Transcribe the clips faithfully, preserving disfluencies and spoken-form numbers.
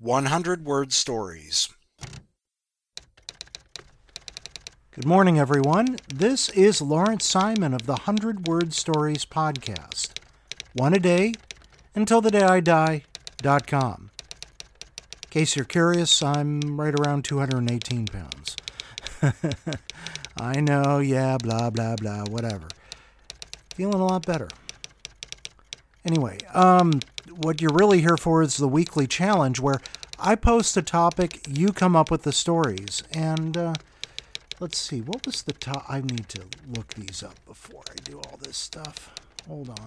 hundred Word Stories. Good morning, everyone. This is Lawrence Simon of the one hundred Word Stories podcast. One a day, until the day I die, dot com. In case you're curious, I'm right around two hundred eighteen pounds. I know, yeah, blah, blah, blah, whatever. Feeling a lot better. Anyway, um, what you're really here for is the weekly challenge where I post a topic, you come up with the stories, and, uh, let's see, what was the top? I need to look these up before I do all this stuff. Hold on.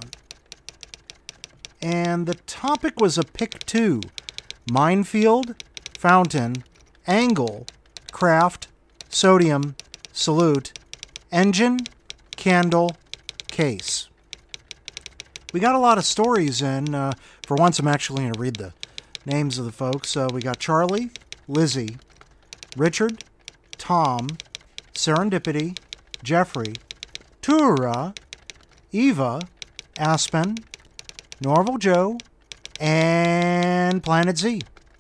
And the topic was a pick two. Minefield, fountain, angle, craft, sodium, salute, engine, candle, case. We got a lot of stories in. Uh, for once, I'm actually going to read the names of the folks. Uh, we got Charlie, Lizzie, Richard, Tom, Serendipity, Jeffrey, Tura, Eva, Aspen, Norval Joe, and Planet Z.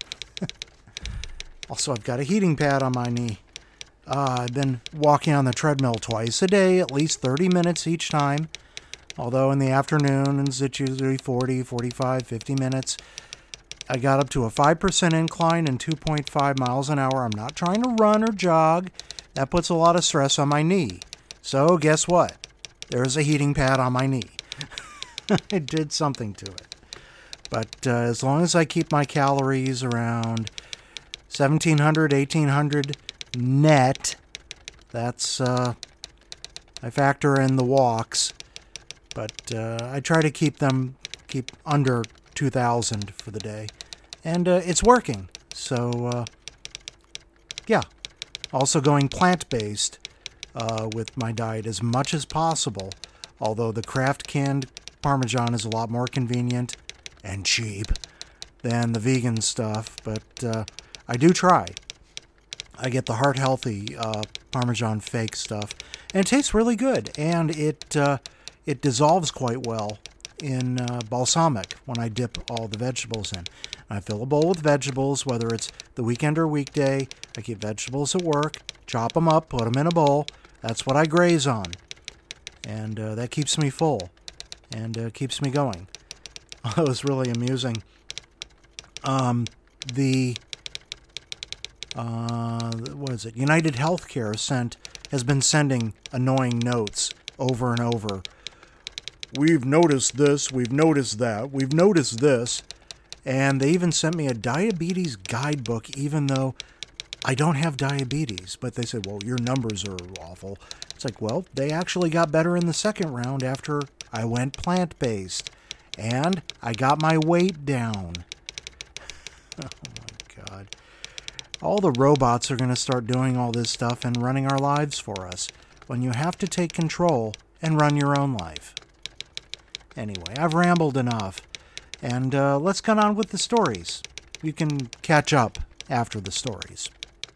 Also, I've got a heating pad on my knee. Uh, I've been walking on the treadmill twice a day, at least thirty minutes each time. Although in the afternoons, it's usually forty, forty-five, fifty minutes. I got up to a five percent incline and two point five miles an hour. I'm not trying to run or jog. That puts a lot of stress on my knee. So guess what? There's a heating pad on my knee. I did something to it. But uh, as long as I keep my calories around seventeen hundred, eighteen hundred net, that's, uh, I factor in the walks. But uh, I try to keep them, keep under two thousand for the day. And uh, it's working. So, uh, yeah. Also going plant-based uh, with my diet as much as possible. Although the Kraft canned Parmesan is a lot more convenient and cheap than the vegan stuff. But uh, I do try. I get the heart-healthy uh, Parmesan fake stuff. And it tastes really good. And it... Uh, It dissolves quite well in uh, balsamic when I dip all the vegetables in. I fill a bowl with vegetables, whether it's the weekend or weekday. I keep vegetables at work, chop them up, put them in a bowl. That's what I graze on. And uh, that keeps me full and uh, keeps me going. It was really amusing. Um, the, uh, what is it? United Healthcare sent, has been sending annoying notes over and over. We've noticed this, we've noticed that, we've noticed this. And they even sent me a diabetes guidebook, even though I don't have diabetes. But they said, well, your numbers are awful. It's like, well, they actually got better in the second round after I went plant-based. And I got my weight down. Oh, my God. All the robots are going to start doing all this stuff and running our lives for us, when you have to take control and run your own life. Anyway, I've rambled enough, and uh, let's get on with the stories. You can catch up after the stories.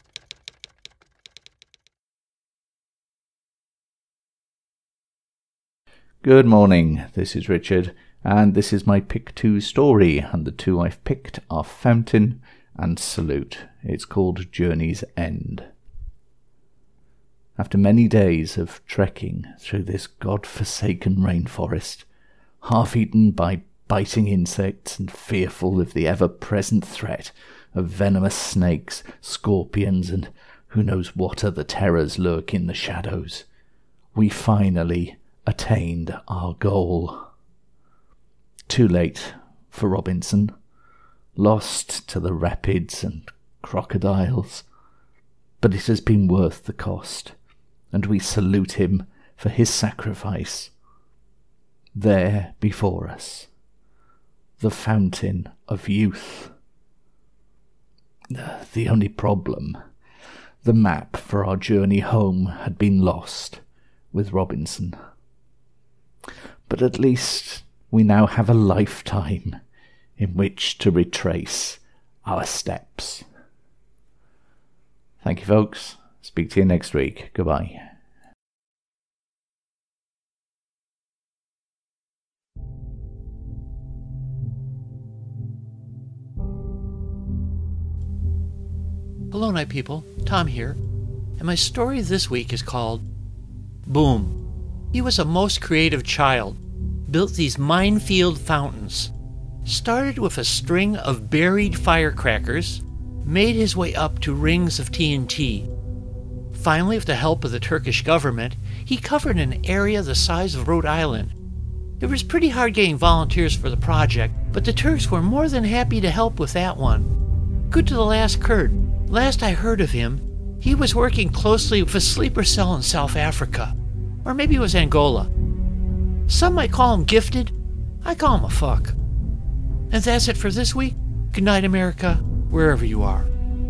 Good morning, this is Richard, and this is my Pick two story, and the two I've picked are Fountain and Salute. It's called Journey's End. After many days of trekking through this god-forsaken rainforest, half-eaten by biting insects and fearful of the ever-present threat of venomous snakes, scorpions, and who knows what other terrors lurk in the shadows, we finally attained our goal. Too late for Robinson, lost to the rapids and crocodiles, but it has been worth the cost, and we salute him for his sacrifice. There before us, the fountain of youth. The only problem, the map for our journey home had been lost with Robinson. But at least we now have a lifetime in which to retrace our steps. Thank you, folks. Speak to you next week. Goodbye. Hello, Night People. Tom here. And my story this week is called Boom. He was a most creative child. Built these minefield fountains. Started with a string of buried firecrackers. Made his way up to rings of T N T. Finally, with the help of the Turkish government, he covered an area the size of Rhode Island. It was pretty hard getting volunteers for the project, but the Turks were more than happy to help with that one. Good to the last Kurd. Last I heard of him, he was working closely with a sleeper cell in South Africa. Or maybe it was Angola. Some might call him gifted. I call him a fuck. And that's it for this week. Good night, America, wherever you are.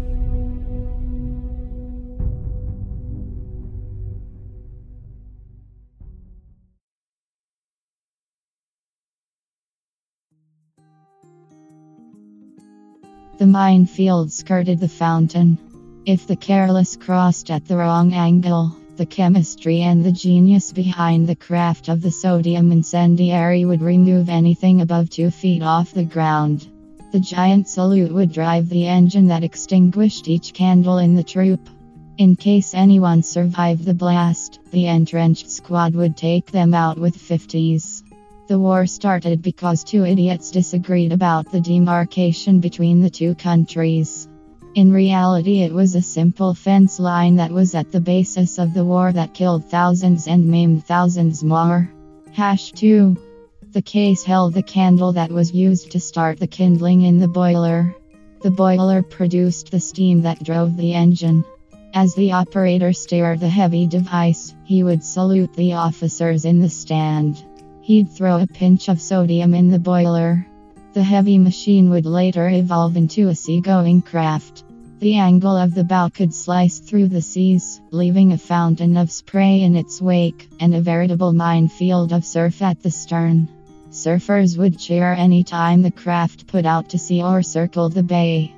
The minefield skirted the fountain. If the careless crossed at the wrong angle, the chemistry and the genius behind the craft of the sodium incendiary would remove anything above two feet off the ground. The giant salute would drive the engine that extinguished each candle in the troop. In case anyone survived the blast, the entrenched squad would take them out with fifties. The war started because two idiots disagreed about the demarcation between the two countries. In reality, it was a simple fence line that was at the basis of the war that killed thousands and maimed thousands more. Hash two. The case held the candle that was used to start the kindling in the boiler. The boiler produced the steam that drove the engine. As the operator steered the heavy device, he would salute the officers in the stand. He'd throw a pinch of sodium in the boiler. The heavy machine would later evolve into a seagoing craft. The angle of the bow could slice through the seas, leaving a fountain of spray in its wake, and a veritable minefield of surf at the stern. Surfers would cheer any time the craft put out to sea or circled the bay.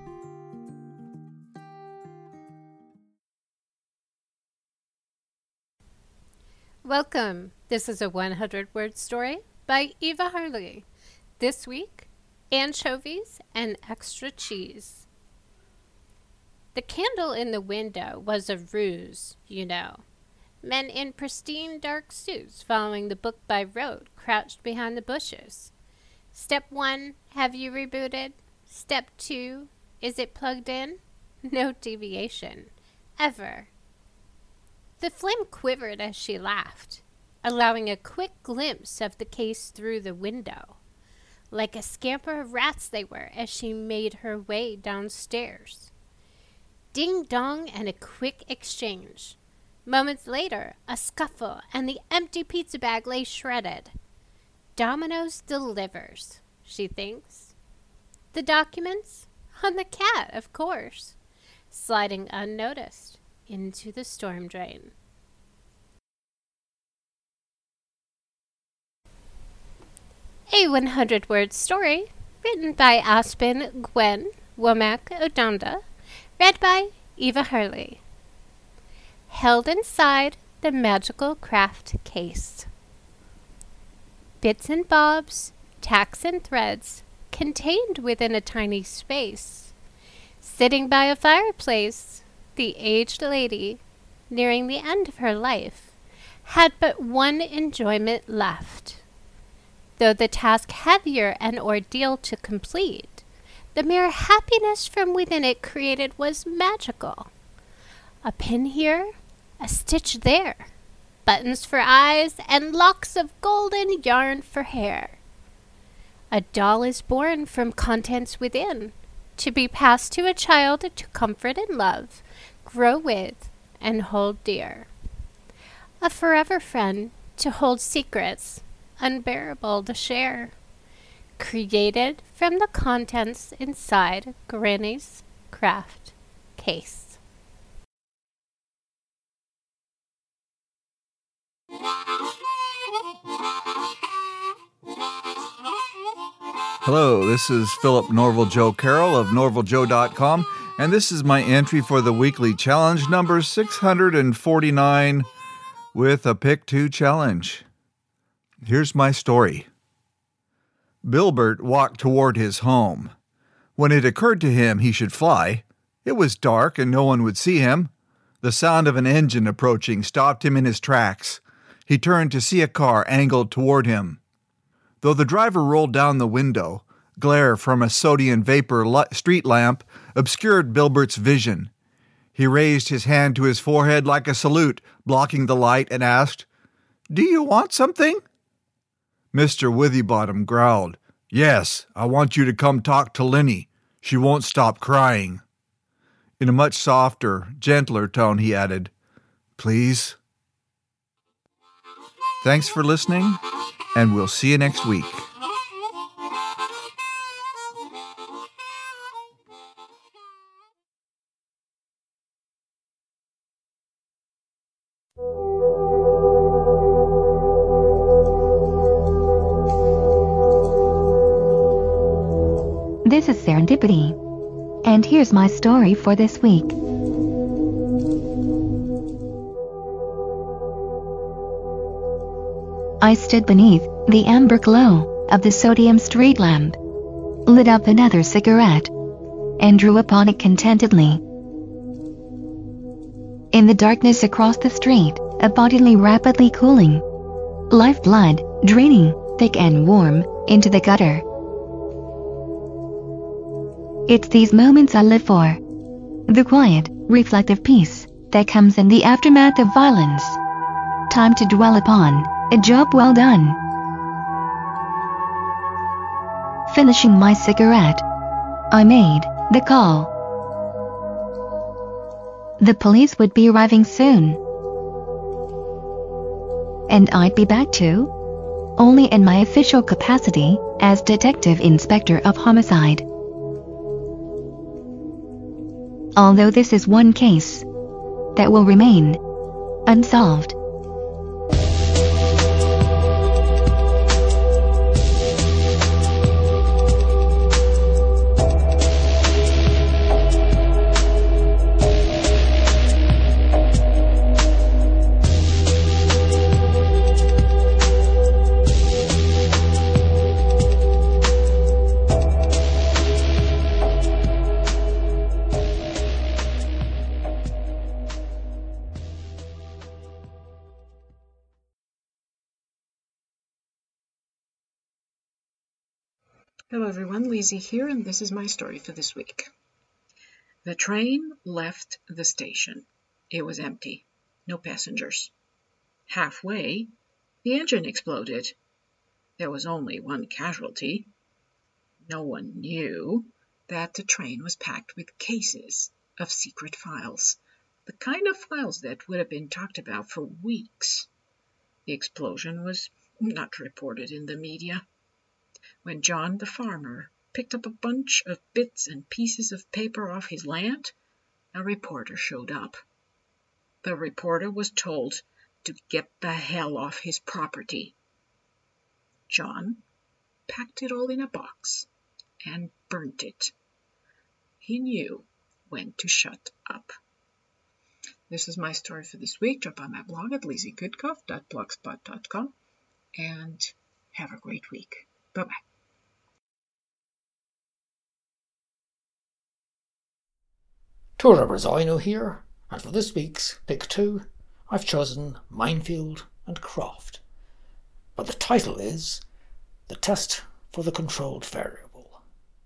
Welcome. This is a one hundred word story by Eva Harley. This week, anchovies and extra cheese. The candle in the window was a ruse, you know. Men in pristine dark suits following the book by rote crouched behind the bushes. Step one, have you rebooted? Step two, is it plugged in? No deviation. Ever. The flame quivered as she laughed, allowing a quick glimpse of the case through the window. Like a scamper of rats they were as she made her way downstairs. Ding-dong and a quick exchange. Moments later, a scuffle and the empty pizza bag lay shredded. Domino's delivers, she thinks. The documents? On the cat, of course. Sliding unnoticed into the storm drain. A one hundred word story written by Aspen Gwen Womack Odonda, read by Eva Hurley. Held inside the magical craft case. Bits and bobs, tacks and threads, contained within a tiny space. Sitting by a fireplace, the aged lady, nearing the end of her life, had but one enjoyment left. Though the task heavier an ordeal to complete, the mere happiness from within it created was magical. A pin here, a stitch there, buttons for eyes, and locks of golden yarn for hair. A doll is born from contents within, to be passed to a child to comfort and love, grow with, and hold dear. A forever friend to hold secrets, unbearable to share. Created from the contents inside Granny's craft case. Hello, this is Philip Norval Joe Carroll of norval joe dot com, and this is my entry for the weekly challenge number six hundred forty-nine with a Pick two challenge. Here's my story. Bilbert walked toward his home. When it occurred to him he should fly, It was dark and no one would see him. The sound of an engine approaching stopped him in his tracks. He turned to see a car angled toward him. Though the driver rolled down the window, glare from a sodium vapor street lamp obscured Bilbert's vision. He raised his hand to his forehead like a salute, blocking the light, and asked, "Do you want something?" Mister Withybottom growled, "Yes, I want you to come talk to Linny. She won't stop crying." In a much softer, gentler tone, he added, "Please." Thanks for listening, and we'll see you next week. This is Serendipity, and here's my story for this week. I stood beneath the amber glow of the sodium street lamp, lit up another cigarette, and drew upon it contentedly. In the darkness across the street, a body lay rapidly cooling, lifeblood draining thick and warm into the gutter. It's these moments I live for. The quiet, reflective peace that comes in the aftermath of violence. Time to dwell upon a job well done. Finishing my cigarette, I made the call. The police would be arriving soon, and I'd be back too, only in my official capacity as Detective Inspector of Homicide. Although this is one case that will remain unsolved. Hello everyone, Lizzie here, and this is my story for this week. The train left the station. It was empty. No passengers. Halfway, the engine exploded. There was only one casualty. No one knew that the train was packed with cases of secret files, the kind of files that would have been talked about for weeks. The explosion was not reported in the media. When John the farmer picked up a bunch of bits and pieces of paper off his land, a reporter showed up. The reporter was told to get the hell off his property. John packed it all in a box and burnt it. He knew when to shut up. This is my story for this week. Drop by my blog at lizzie kudkoff dot blogspot dot com and have a great week. Bye-bye. Tura Rosino here, and for this week's Pick two, I've chosen Minefield and Croft. But the title is The Test for the Controlled Variable.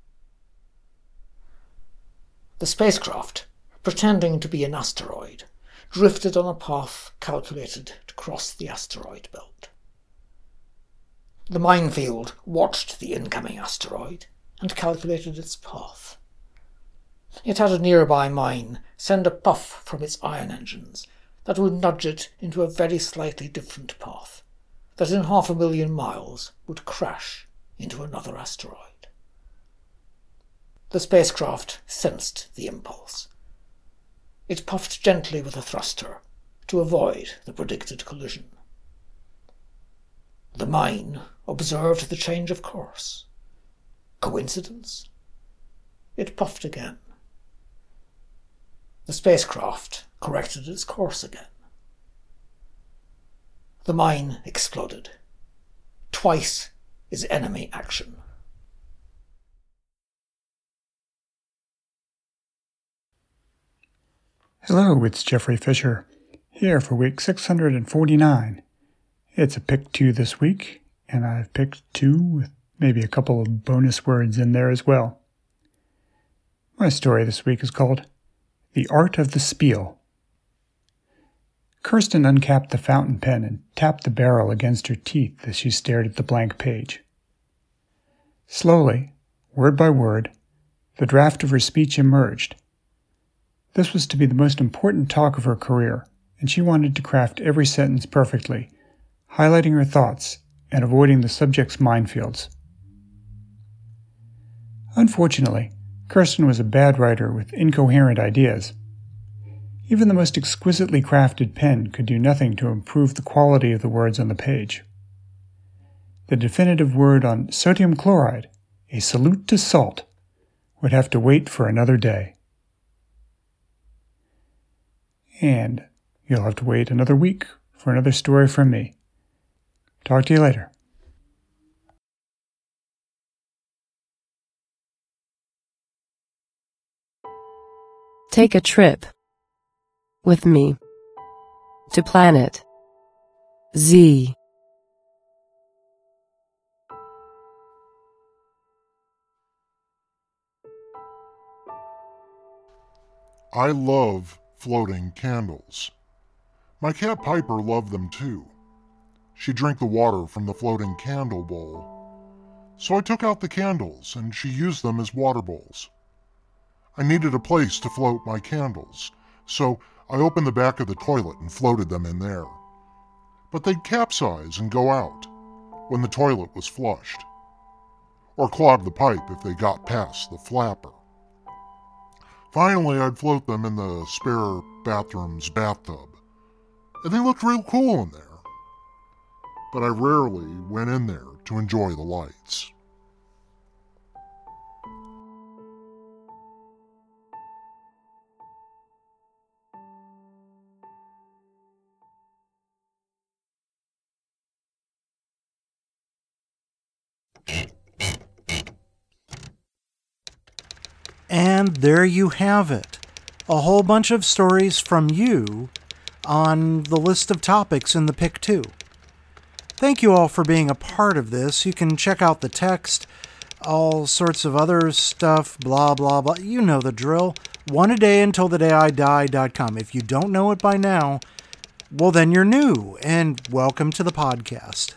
The spacecraft, pretending to be an asteroid, drifted on a path calculated to cross the asteroid belt. The minefield watched the incoming asteroid and calculated its path. It had a nearby mine send a puff from its ion engines that would nudge it into a very slightly different path, that in half a million miles would crash into another asteroid. The spacecraft sensed the impulse. It puffed gently with a thruster to avoid the predicted collision. The mine observed the change of course. Coincidence? It puffed again. The spacecraft corrected its course again. The mine exploded. Twice is enemy action. Hello, it's Jeffrey Fisher, here for week six hundred forty-nine. It's a pick two this week, and I've picked two with maybe a couple of bonus words in there as well. My story this week is called The Art of the Spiel. Kirsten uncapped the fountain pen and tapped the barrel against her teeth as she stared at the blank page. Slowly, word by word, the draft of her speech emerged. This was to be the most important talk of her career, and she wanted to craft every sentence perfectly, highlighting her thoughts and avoiding the subject's minefields. Unfortunately, Kirsten was a bad writer with incoherent ideas. Even the most exquisitely crafted pen could do nothing to improve the quality of the words on the page. The definitive word on sodium chloride, a salute to salt, would have to wait for another day. And you'll have to wait another week for another story from me. Talk to you later. Take a trip with me to planet Z. I love floating candles. My cat Piper loved them too. She drank the water from the floating candle bowl. So I took out the candles and she used them as water bowls. I needed a place to float my candles, so I opened the back of the toilet and floated them in there. But they'd capsize and go out when the toilet was flushed, or clog the pipe if they got past the flapper. Finally, I'd float them in the spare bathroom's bathtub, and they looked real cool in there. But I rarely went in there to enjoy the lights. And there you have it. A whole bunch of stories from you on the list of topics in the Pick two. Thank you all for being a part of this. You can check out the text, all sorts of other stuff, blah, blah, blah. You know the drill. One a day until the day I die dot com. If you don't know it by now, well, then you're new, and welcome to the podcast.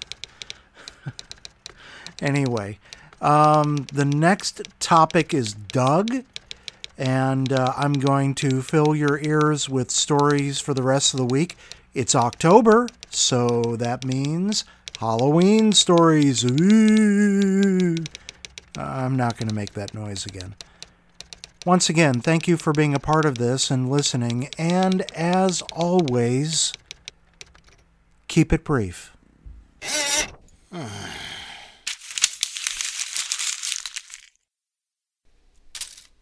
Anyway. Um, the next topic is Doug, and uh, I'm going to fill your ears with stories for the rest of the week. It's October, so that means Halloween stories. Ooh. I'm not going to make that noise again. Once again, thank you for being a part of this and listening, and as always, keep it brief.